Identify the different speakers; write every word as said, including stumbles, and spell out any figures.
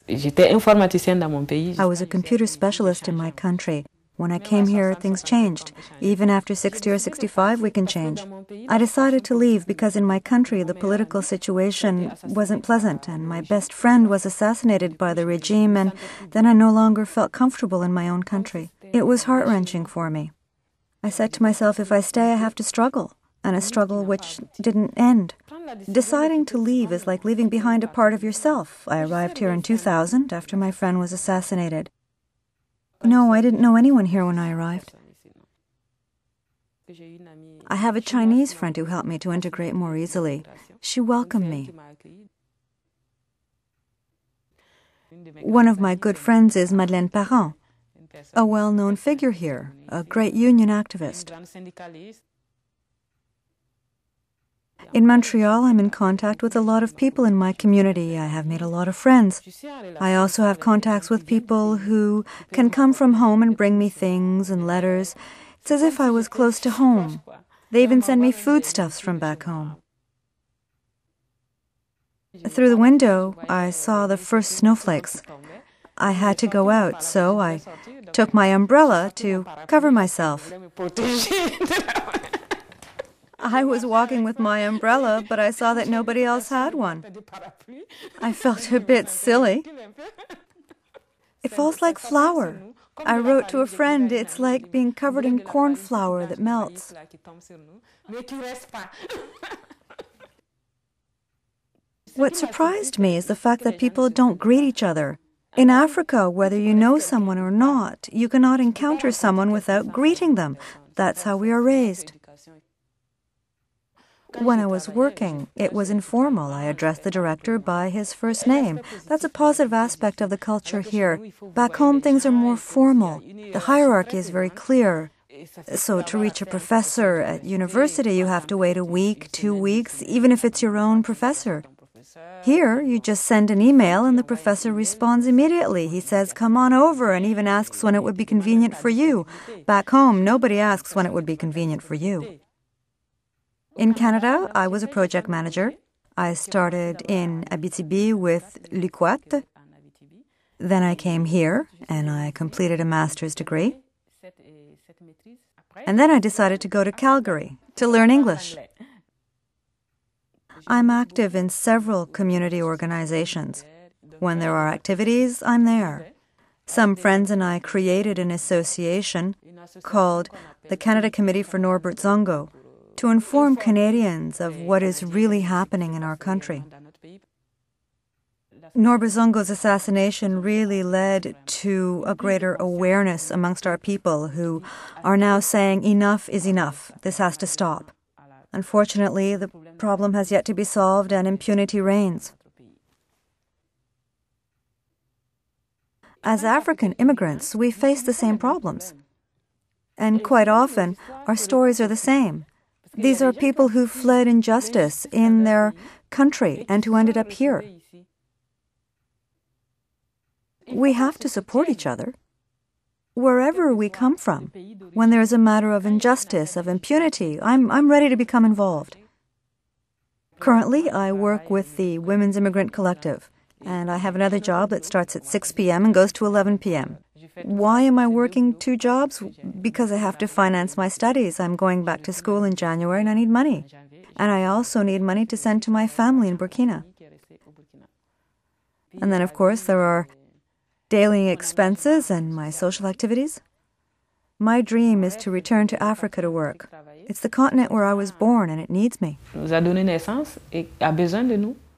Speaker 1: J'étais informaticienne dans mon pays.
Speaker 2: I was a computer specialist in my country. When I came here, things changed. Even after sixty or sixty-five, we can change. I decided to leave because in my country, the political situation wasn't pleasant, and my best friend was assassinated by the regime, and then I no longer felt comfortable in my own country. It was heart-wrenching for me. I said to myself, if I stay, I have to struggle, and a struggle which didn't end. Deciding to leave is like leaving behind a part of yourself. I arrived here in two thousand after my friend was assassinated. No, I didn't know anyone here when I arrived. I have a Chinese friend who helped me to integrate more easily. She welcomed me. One of my good friends is Madeleine Parent, a well-known figure here, a great union activist. In Montreal, I'm in contact with a lot of people in my community. I have made a lot of friends. I also have contacts with people who can come from home and bring me things and letters. It's as if I was close to home. They even send me foodstuffs from back home. Through the window, I saw the first snowflakes. I had to go out, so I took my umbrella to cover myself. I was walking with my umbrella, but I saw that nobody else had one. I felt a bit silly. It falls like flour. I wrote to a friend, it's like being covered in corn flour that melts. What surprised me is the fact that people don't greet each other. In Africa, whether you know someone or not, you cannot encounter someone without greeting them. That's how we are raised. When I was working, it was informal. I addressed the director by his first name. That's a positive aspect of the culture here. Back home, things are more formal. The hierarchy is very clear. So to reach a professor at university, you have to wait a week, two weeks, even if it's your own professor. Here, you just send an email and the professor responds immediately. He says, come on over, and even asks when it would be convenient for you. Back home, nobody asks when it would be convenient for you. In Canada, I was a project manager. I started in Abitibi with L'Uquat. Then I came here and I completed a master's degree. And then I decided to go to Calgary to learn English. I'm active in several community organizations. When there are activities, I'm there. Some friends and I created an association called the Canada Committee for Norbert Zongo, to inform Canadians of what is really happening in our country. Norbert Zongo's assassination really led to a greater awareness amongst our people who are now saying enough is enough. This has to stop. Unfortunately, the problem has yet to be solved and impunity reigns. As African immigrants, we face the same problems. And quite often, our stories are the same. These are people who fled injustice in their country and who ended up here. We have to support each other. Wherever we come from, when there is a matter of injustice, of impunity, I'm, I'm ready to become involved. Currently, I work with the Women's Immigrant Collective, and I have another job that starts at six p m and goes to eleven p m Why am I working two jobs? Because I have to finance my studies. I'm going back to school in January and I need money. And I also need money to send to my family in Burkina. And then, of course, there are daily expenses and my social activities. My dream is to return to Africa to work. It's the continent where I was born and it needs me.
Speaker 1: Nous a donné naissance et a besoin de nous.